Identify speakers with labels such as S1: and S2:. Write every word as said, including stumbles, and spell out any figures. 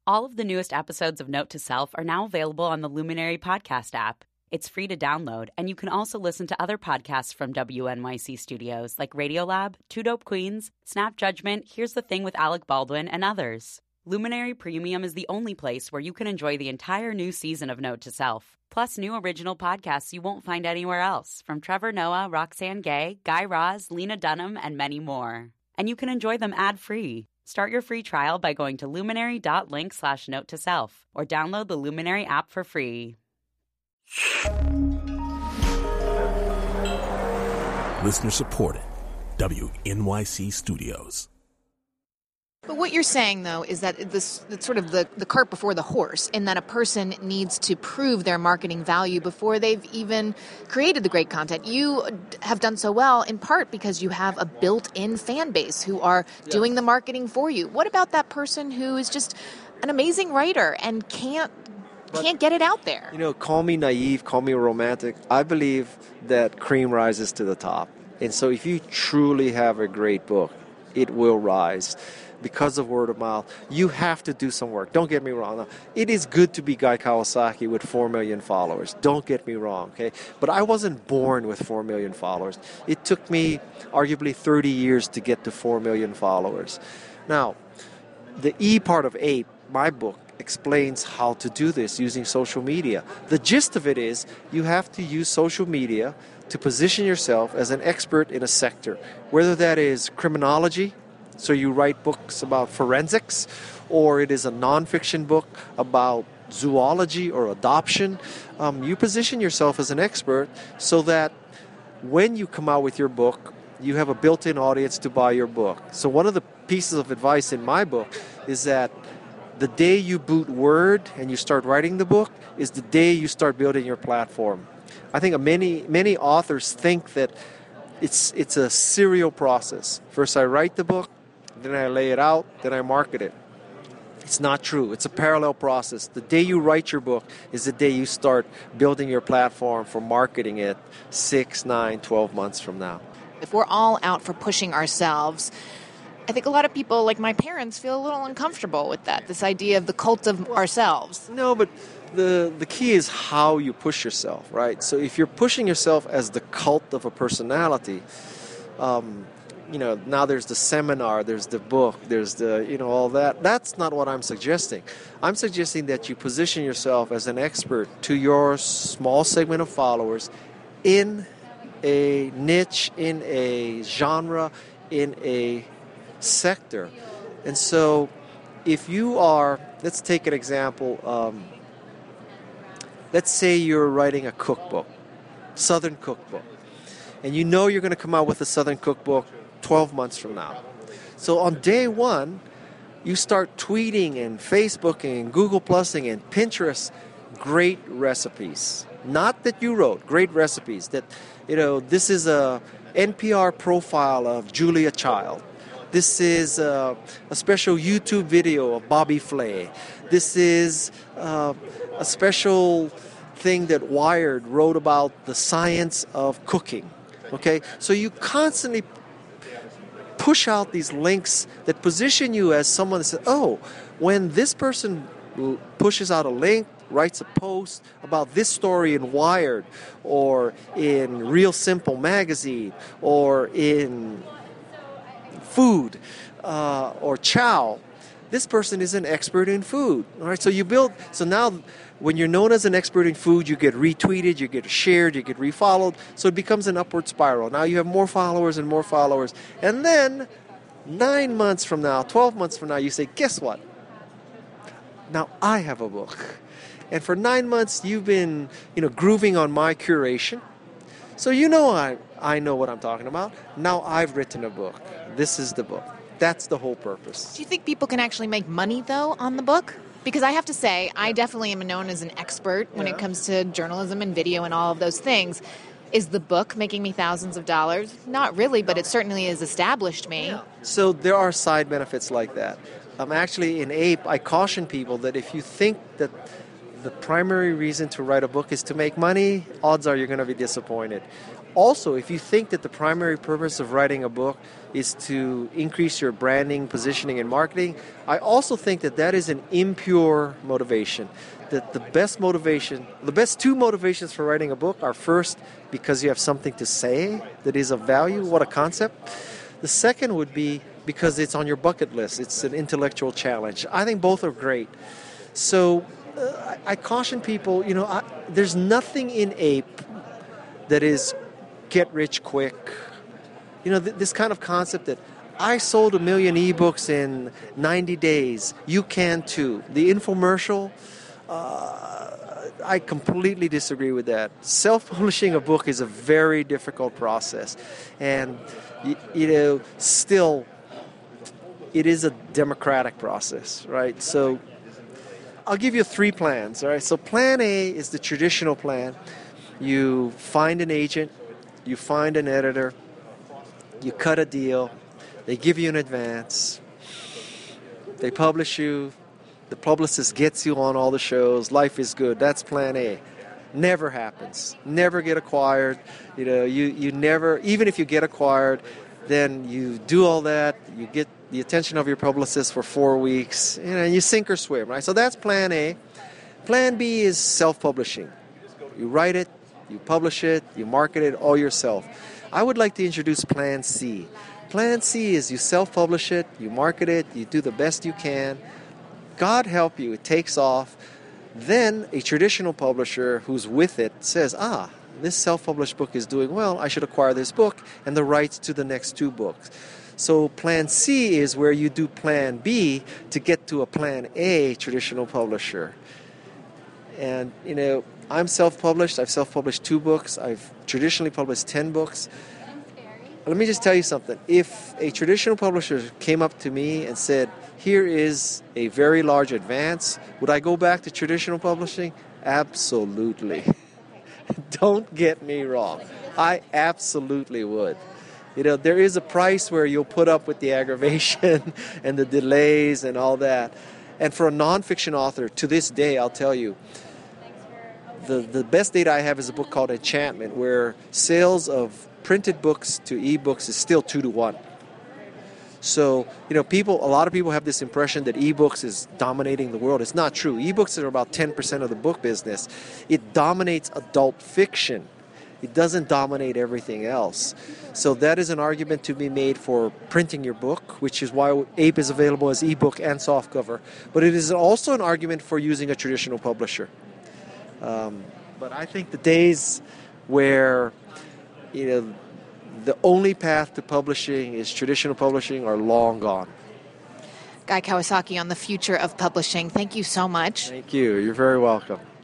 S1: All of the newest episodes of Note to Self are now available on the Luminary podcast app. It's free to download, and you can also listen to other podcasts from W N Y C Studios like Radiolab, Two Dope Queens, Snap Judgment, Here's the Thing with Alec Baldwin, and others. Luminary Premium is the only place where you can enjoy the entire new season of Note to Self, plus new original podcasts you won't find anywhere else, from Trevor Noah, Roxanne Gay, Guy Raz, Lena Dunham, and many more. And you can enjoy them ad-free. Start your free trial by going to luminary.link slash note to self or download the Luminary app for free.
S2: Listener supported. W N Y C Studios.
S3: But what you're saying, though, is that this it's sort of the, the cart before the horse, in that a person needs to prove their marketing value before they've even created the great content. You have done so well, in part because you have a built-in fan base who are yes. doing the marketing for you. What about that person who is just an amazing writer and can't But, can't get it out there?
S4: You know, call me naive, call me romantic. I believe that cream rises to the top. And so if you truly have a great book, it will rise. Because of word of mouth, you have to do some work. Don't get me wrong. It is good to be Guy Kawasaki with four million followers. Don't get me wrong, okay? But I wasn't born with four million followers. It took me arguably thirty years to get to four million followers. Now, the E part of APE, my book, explains how to do this using social media. The gist of it is you have to use social media to position yourself as an expert in a sector, whether that is criminology, so you write books about forensics, or it is a nonfiction book about zoology or adoption. Um, you position yourself as an expert so that when you come out with your book, you have a built-in audience to buy your book. So one of the pieces of advice in my book is that the day you boot Word and you start writing the book is the day you start building your platform. I think many many authors think that it's it's a serial process. First I write the book, then I lay it out, then I market it. It's not true. It's a parallel process. The day you write your book is the day you start building your platform for marketing it six, nine, twelve months from now.
S3: If we're all out for pushing ourselves, I think a lot of people, like my parents, feel a little uncomfortable with that, this idea of the cult of ourselves.
S4: No, but the the key is how you push yourself, right? So if you're pushing yourself as the cult of a personality, um, you know, now there's the seminar, there's the book, there's the, you know, all that. That's not what I'm suggesting. I'm suggesting that you position yourself as an expert to your small segment of followers in a niche, in a genre, in a sector. And so if you are, let's take an example, um, let's say you're writing a cookbook, Southern cookbook, and you know you're going to come out with a Southern cookbook twelve months from now. So on day one, you start tweeting and Facebooking and Google Plusing and Pinterest great recipes. Not that you wrote, great recipes. That, you know, this is a N P R profile of Julia Child. This is uh, a special YouTube video of Bobby Flay. This is uh, a special thing that Wired wrote about the science of cooking. Okay, so you constantly push out these links that position you as someone that says, oh, when this person pushes out a link, writes a post about this story in Wired or in Real Simple magazine or in Food uh, or Chow, this person is an expert in food. All right, so you build, so now when you're known as an expert in food, you get retweeted, you get shared, you get refollowed, so it becomes an upward spiral. Now you have more followers and more followers, and then nine months from now, twelve months from now, you say, guess what? Now I have a book. And for nine months, you've been, you know, grooving on my curation. So you know I, I know what I'm talking about. Now I've written a book. This is the book. That's the whole purpose.
S3: Do you think people can actually make money, though, on the book? Because I have to say, I definitely am known as an expert when yeah. it comes to journalism and video and all of those things. Is the book making me thousands of dollars? Not really, but it certainly has established me.
S4: Yeah. So there are side benefits like that. Um, actually, in APE, I caution people that if you think that the primary reason to write a book is to make money, odds are you're going to be disappointed. Also, if you think that the primary purpose of writing a book is to increase your branding, positioning, and marketing, I also think that that is an impure motivation. That the best motivation, the best two motivations for writing a book are first, because you have something to say that is of value, what a concept. The second would be because it's on your bucket list. It's an intellectual challenge. I think both are great. So uh, I, I caution people, you know, I, there's nothing in Ape that is get rich quick. You know, th- this kind of concept that I sold a million ebooks in ninety days, you can too. The infomercial, uh, I completely disagree with that. Self-publishing a book is a very difficult process. And, you, you know, still, it is a democratic process, right? So I'll give you three plans, all right? So plan A is the traditional plan. You find an agent, you find an editor, you cut a deal, they give you an advance, they publish you, the publicist gets you on all the shows, life is good. That's plan A. Never happens. Never get acquired. You know, you, you never, even if you get acquired, then you do all that, you get the attention of your publicist for four weeks, you know, and you sink or swim, right? So that's plan A. Plan B is self-publishing. You write it, you publish it, you market it all yourself. I would like to introduce Plan C. Plan C is you self-publish it, you market it, you do the best you can. God help you, it takes off. Then a traditional publisher who's with it says, ah, this self-published book is doing well, I should acquire this book and the rights to the next two books. So Plan C is where you do Plan B to get to a Plan A traditional publisher. And, you know, I'm self-published. I've self-published two books. I've traditionally published ten books. Let me just tell you something. If a traditional publisher came up to me and said, here is a very large advance, would I go back to traditional publishing? Absolutely. Don't get me wrong. I absolutely would. You know, there is a price where you'll put up with the aggravation and the delays and all that. And for a nonfiction author, to this day, I'll tell you, the, the best data I have is a book called Enchantment, where sales of printed books to ebooks is still two to one. So, you know, people, a lot of people have this impression that ebooks is dominating the world. It's not true. Ebooks are about ten percent of the book business. It dominates adult fiction. It doesn't dominate everything else. So that is an argument to be made for printing your book, which is why Ape is available as ebook and softcover. But it is also an argument for using a traditional publisher. Um, but I think the days where, you know, the only path to publishing is traditional publishing are long gone.
S3: Guy Kawasaki on the future of publishing. Thank you so much.
S4: Thank you. You're very welcome.